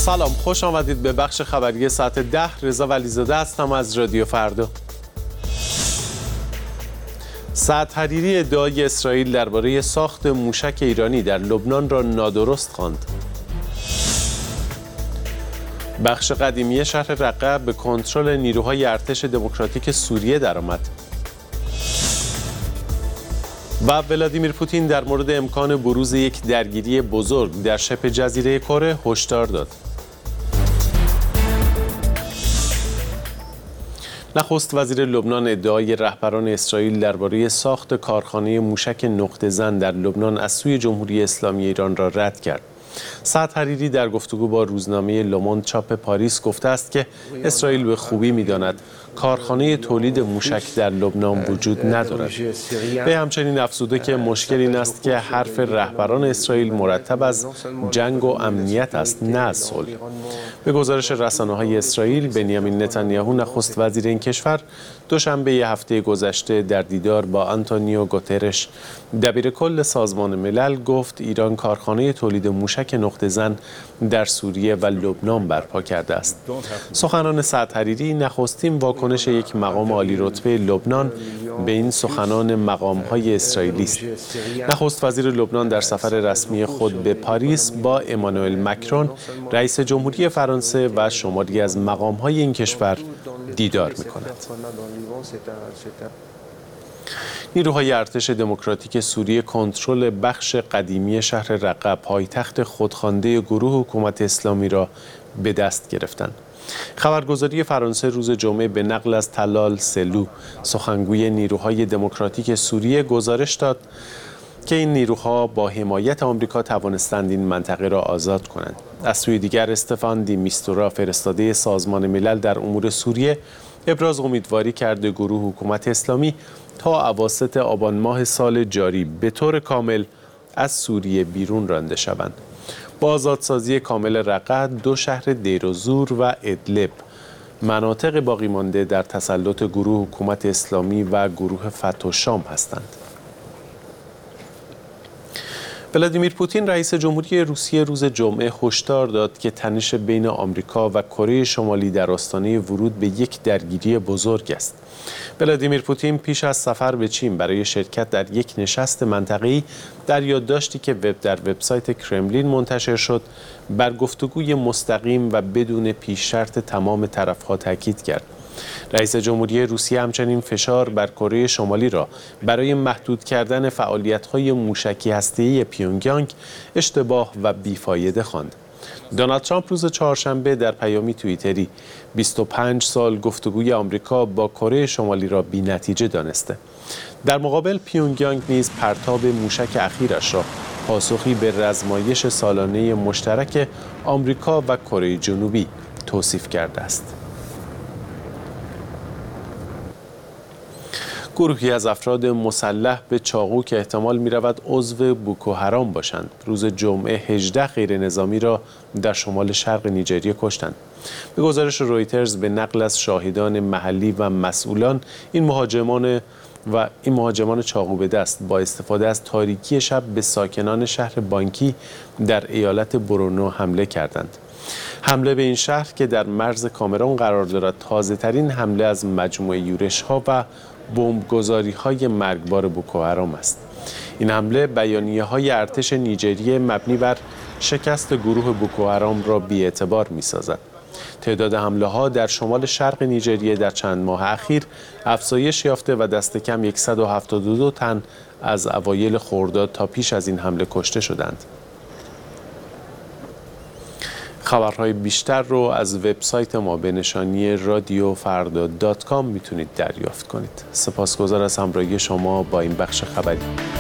سلام، خوش آمدید به بخش خبری ساعت 10. رضا ولیزاده هستم از رادیو فردا. سعد حریری ادعای اسرائیل درباره ساخت موشک ایرانی در لبنان را نادرست خواند. بخش قدیمی شهر رقه به کنترل نیروهای ارتش دموکراتیک سوریه درآمد. و ولادیمیر پوتین در مورد امکان بروز یک درگیری بزرگ در شبه جزیره کره هشدار داد. نخست وزیر لبنان ادعای رهبران اسرائیل درباره ساخت کارخانه موشک نقطه‌زن در لبنان از سوی جمهوری اسلامی ایران را رد کرد. سعد حریری در گفتگو با روزنامه لوموند چاپ پاریس گفته است که اسرائیل به خوبی می‌داند کارخانه تولید موشک در لبنان وجود ندارد. به همچنین افزوده که مشکل این است که حرف رهبران اسرائیل مرتب از جنگ و امنیت است، نه از صلح. به گزارش رسانه‌های اسرائیل، بنیامین نتانیاهو نخست وزیر این کشور دوشنبه هفته گذشته در دیدار با آنتونیو گوترش دبیرکل سازمان ملل گفت ایران کارخانه تولید موشک نقطه‌زن در سوریه و لبنان برپا کرده است. سخنان سعد حریری نخستین واکنش یک مقام عالی رتبه لبنان به این سخنان مقام‌های اسرائیلی است. نخست وزیر لبنان در سفر رسمی خود به پاریس با امانوئل مکرون رئیس جمهوری فرانسه و شماری از مقام‌های این کشور دیدار می‌کند. نیروهای ارتش دموکراتیک سوریه کنترل بخش قدیمی شهر رقه، پایتخت خودخوانده گروه حکومت اسلامی را به دست گرفتند. خبرگزاری فرانسه روز جمعه به نقل از طلال سلو، سخنگوی نیروهای دموکراتیک سوریه، گزارش داد که این نیروها با حمایت آمریکا توانستند این منطقه را آزاد کنند. از سوی دیگر استفان دی میستورا، فرستاده سازمان ملل در امور سوریه، ابراز امیدواری کرده گروه حکومت اسلامی تا اواسط آبان ماه سال جاری به طور کامل از سوریه بیرون رانده شوند. با آزادسازی کامل رقه، دو شهر دیرزور و ادلب مناطق باقی مانده در تسلط گروه حکومت اسلامی و گروه فتح شام هستند. ولادیمیر پوتین رئیس جمهوری روسیه روز جمعه هشدار داد که تنش بین آمریکا و کره شمالی در آستانه ورود به یک درگیری بزرگ است. ولادیمیر پوتین پیش از سفر به چین برای شرکت در یک نشست منطقه‌ای در یادداشتی که در وبسایت کرملین منتشر شد، بر گفتگوی مستقیم و بدون پیش شرط تمام طرف‌ها تاکید کرد. رئیس جمهوری روسیه همچنین فشار بر کره شمالی را برای محدود کردن فعالیت‌های موشکی هسته‌ای پیونگیانگ اشتباه و بیفایده خواند. دونالد ترامپ روز چهارشنبه در پیامی توییتری 25 سال گفتگوی آمریکا با کره شمالی را بی‌نتیجه دانسته. در مقابل پیونگیانگ نیز پرتاب موشک اخیرش را پاسخی به رزمایش سالانه مشترک آمریکا و کره جنوبی توصیف کرده است. گروهی از افراد مسلح به چاقو که احتمال می‌رود عضو بوکو حرام باشند، روز جمعه 18 غیر نظامی را در شمال شرق نیجریه کشتند. به گزارش رویترز به نقل از شاهدان محلی و مسئولان، این مهاجمان چاقو به دست با استفاده از تاریکی شب به ساکنان شهر بانکی در ایالت برونو حمله کردند. حمله به این شهر که در مرز کامرون قرار دارد، تازه‌ترین حمله از مجموعه یورش‌ها و بمبگذاری‌های مرگبار بوکو حرام است. این حمله بیانیه‌های ارتش نیجریه مبنی بر شکست گروه بوکو حرام را بی‌اعتبار می‌سازد. تعداد حمله‌ها در شمال شرق نیجریه در چند ماه اخیر افزایش یافته و دست کم 172 تن از اوایل خرداد تا پیش از این حمله کشته شدند. خبرهای بیشتر رو از وبسایت ما به نشانی radiofarda.com میتونید دریافت کنید. سپاسگزار از همراهی شما با این بخش خبری.